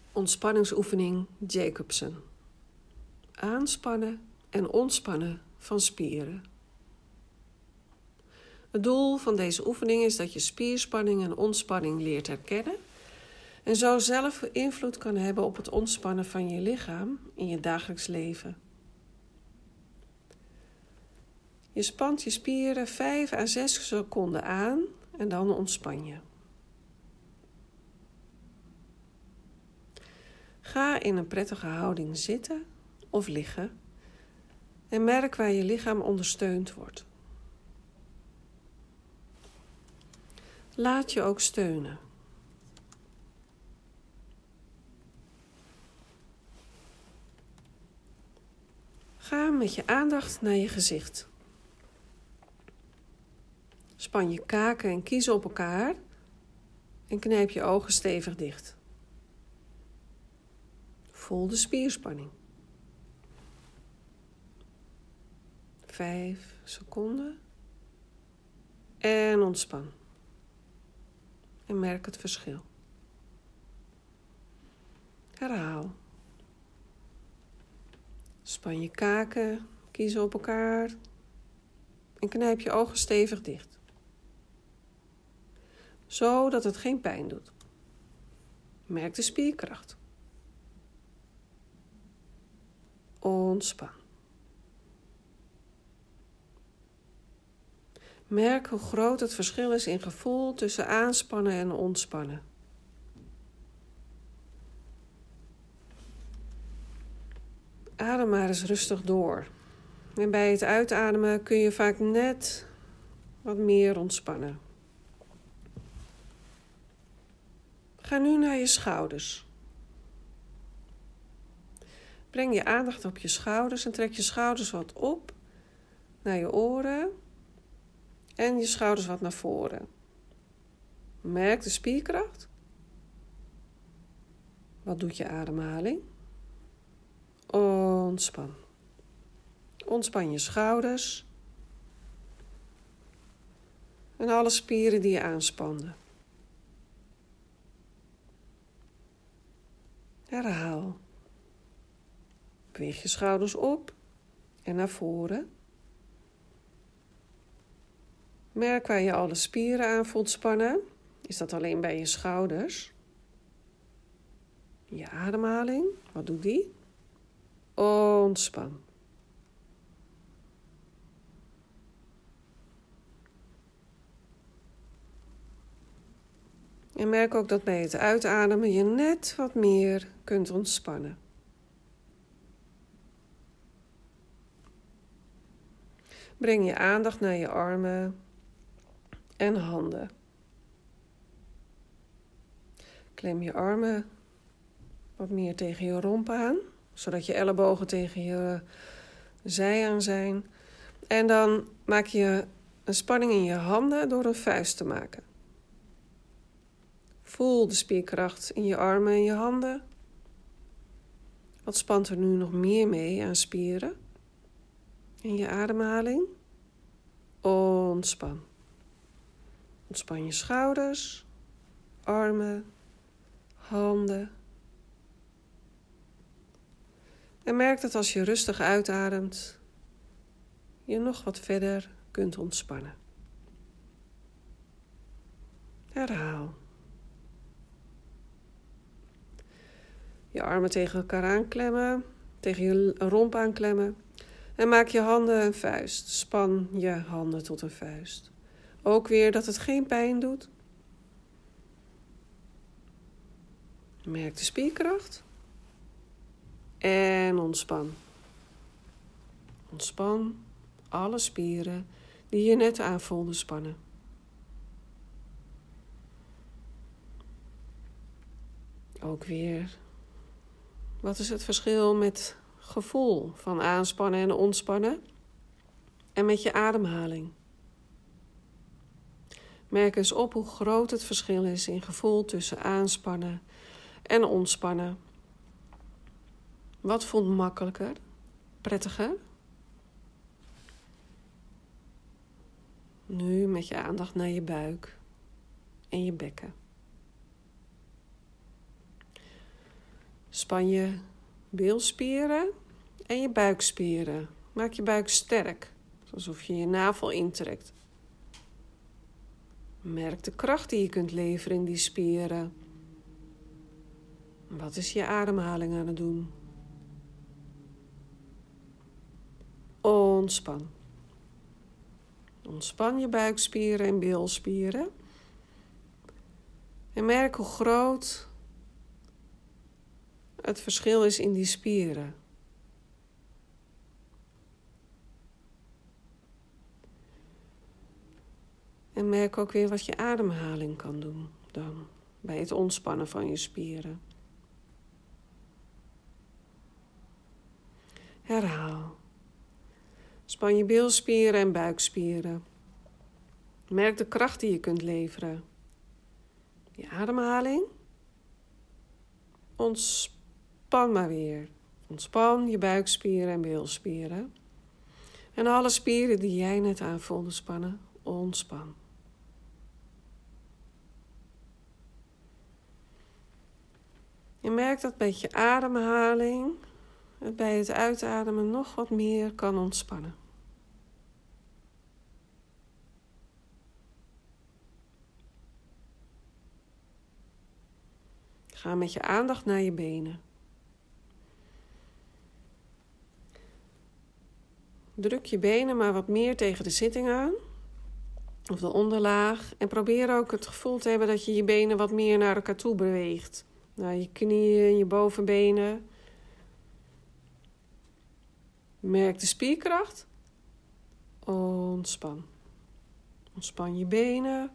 Ontspanningsoefening Jacobsen. Aanspannen en ontspannen van spieren. Het doel van deze oefening is dat je spierspanning en ontspanning leert herkennen en zo zelf invloed kan hebben op het ontspannen van je lichaam in je dagelijks leven. Je spant je spieren 5 à 6 seconden aan en dan ontspan je. Ga in een prettige houding zitten of liggen en merk waar je lichaam ondersteund wordt. Laat je ook steunen. Ga met je aandacht naar je gezicht. Span je kaken en kiezen op elkaar en knijp je ogen stevig dicht. Voel de spierspanning. 5 seconden. En ontspan. En merk het verschil. Herhaal. Span je kaken, kiezen op elkaar en knijp je ogen stevig dicht. Zodat het geen pijn doet. Merk de spierkracht. Ontspan. Merk hoe groot het verschil is in gevoel tussen aanspannen en ontspannen. Adem maar eens rustig door. En bij het uitademen kun je vaak net wat meer ontspannen. Ga nu naar je schouders. Breng je aandacht op je schouders en trek je schouders wat op naar je oren en je schouders wat naar voren. Merk de spierkracht. Wat doet je ademhaling? Ontspan. Ontspan je schouders en alle spieren die je aanspanden. Herhaal. Beweeg je schouders op en naar voren. Merk waar je alle spieren aan voelt spannen. Is dat alleen bij je schouders? Je ademhaling, wat doet die? Ontspan. En merk ook dat bij het uitademen je net wat meer kunt ontspannen. Breng je aandacht naar je armen en handen. Klem je armen wat meer tegen je romp aan, zodat je ellebogen tegen je zij aan zijn. En dan maak je een spanning in je handen door een vuist te maken. Voel de spierkracht in je armen en je handen. Wat spant er nu nog meer mee aan spieren? In je ademhaling. Ontspan. Ontspan je schouders, armen, handen. En merk dat als je rustig uitademt, je nog wat verder kunt ontspannen. Herhaal. Je armen tegen elkaar aanklemmen, tegen je romp aanklemmen. En maak je handen een vuist. Span je handen tot een vuist. Ook weer dat het geen pijn doet. Merk de spierkracht. En ontspan. Ontspan alle spieren die je net aan voelde spannen. Ook weer. Wat is het verschil met gevoel van aanspannen en ontspannen? En met je ademhaling. Merk eens op hoe groot het verschil is in gevoel tussen aanspannen en ontspannen. Wat voelt makkelijker, prettiger? Nu met je aandacht naar je buik en je bekken. Span je bilspieren en je buikspieren. Maak je buik sterk, alsof je je navel intrekt. Merk de kracht die je kunt leveren in die spieren. Wat is je ademhaling aan het doen? Ontspan. Ontspan je buikspieren en bilspieren. En merk hoe groot het verschil is in die spieren. En merk ook weer wat je ademhaling kan doen dan bij het ontspannen van je spieren. Herhaal. Span je bilspieren en buikspieren. Merk de kracht die je kunt leveren. Je ademhaling. Ontspan maar weer. Ontspan je buikspieren en bilspieren. En alle spieren die jij net aan voelde spannen, ontspan. Je merkt dat met je ademhaling het bij het uitademen nog wat meer kan ontspannen. Ga met je aandacht naar je benen. Druk je benen maar wat meer tegen de zitting aan, of de onderlaag. En probeer ook het gevoel te hebben dat je je benen wat meer naar elkaar toe beweegt. Naar je knieën, je bovenbenen. Merk de spierkracht. Ontspan. Ontspan je benen.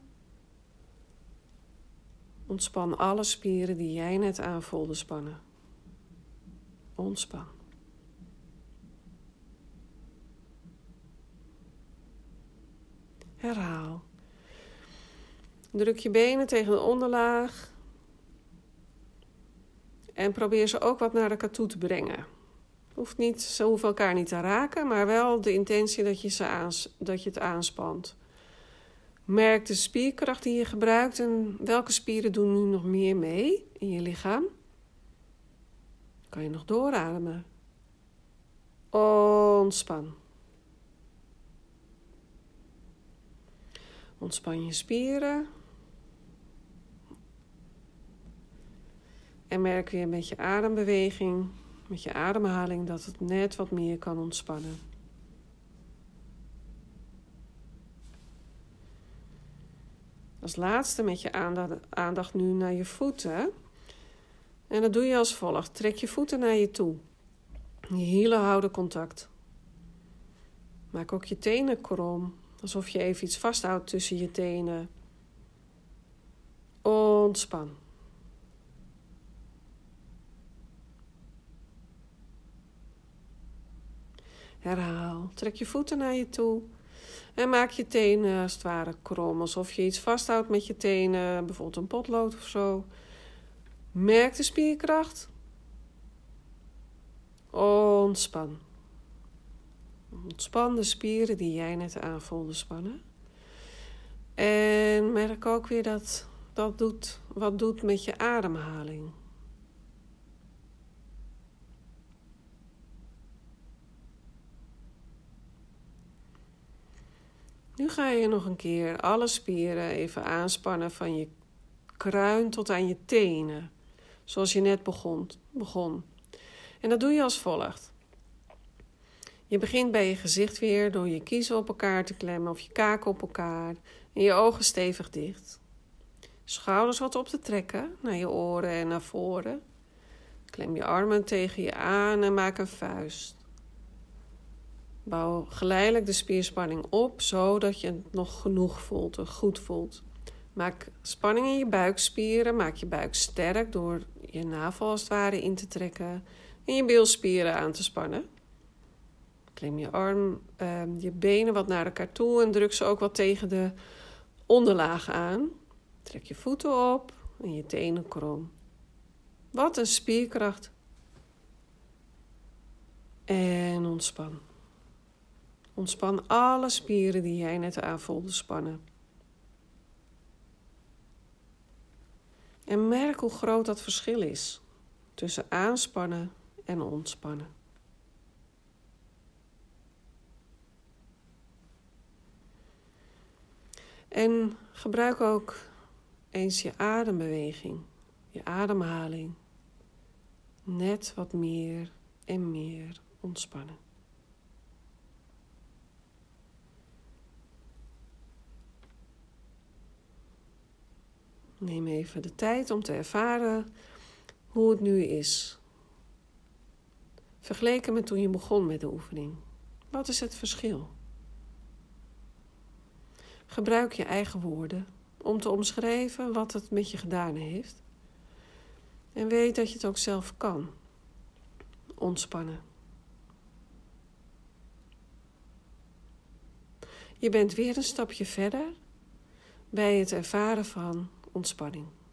Ontspan alle spieren die jij net aan voelde spannen. Ontspan. Herhaal. Druk je benen tegen de onderlaag. En probeer ze ook wat naar elkaar toe te brengen. Ze hoeven elkaar niet te raken, maar wel de intentie dat je het aanspant. Merk de spierkracht die je gebruikt en welke spieren doen nu nog meer mee in je lichaam. Kan je nog doorademen? Ontspan. Ontspan je spieren. En merk weer met je adembeweging, met je ademhaling, dat het net wat meer kan ontspannen. Als laatste met je aandacht nu naar je voeten. En dat doe je als volgt. Trek je voeten naar je toe. Je hielen houden contact. Maak ook je tenen krom. Alsof je even iets vasthoudt tussen je tenen. Ontspan. Herhaal. Trek je voeten naar je toe. En maak je tenen als het ware krom. Alsof je iets vasthoudt met je tenen. Bijvoorbeeld een potlood of zo. Merk de spierkracht. Ontspan. Ontspan de spieren die jij net aan voelde spannen. En merk ook weer dat wat doet met je ademhaling. Nu ga je nog een keer alle spieren even aanspannen van je kruin tot aan je tenen. Zoals je net begon. En dat doe je als volgt. Je begint bij je gezicht weer door je kiezen op elkaar te klemmen of je kaken op elkaar. En je ogen stevig dicht. Schouders wat op te trekken naar je oren en naar voren. Klem je armen tegen je aan en maak een vuist. Bouw geleidelijk de spierspanning op, zodat je het nog genoeg voelt en goed voelt. Maak spanning in je buikspieren. Maak je buik sterk door je navel als het ware in te trekken. En je bilspieren aan te spannen. Klem je benen wat naar elkaar toe en druk ze ook wat tegen de onderlaag aan. Trek je voeten op en je tenen krom. Wat een spierkracht. En ontspan. Ontspan alle spieren die jij net aan voelde spannen. En merk hoe groot dat verschil is. tussen aanspannen en ontspannen. En gebruik ook eens je adembeweging, je ademhaling. Net wat meer en meer ontspannen. Neem even de tijd om te ervaren hoe het nu is. Vergeleken met toen je begon met de oefening. Wat is het verschil? Gebruik je eigen woorden om te omschrijven wat het met je gedaan heeft. En weet dat je het ook zelf kan. Ontspannen. Je bent weer een stapje verder bij het ervaren van ontspanning.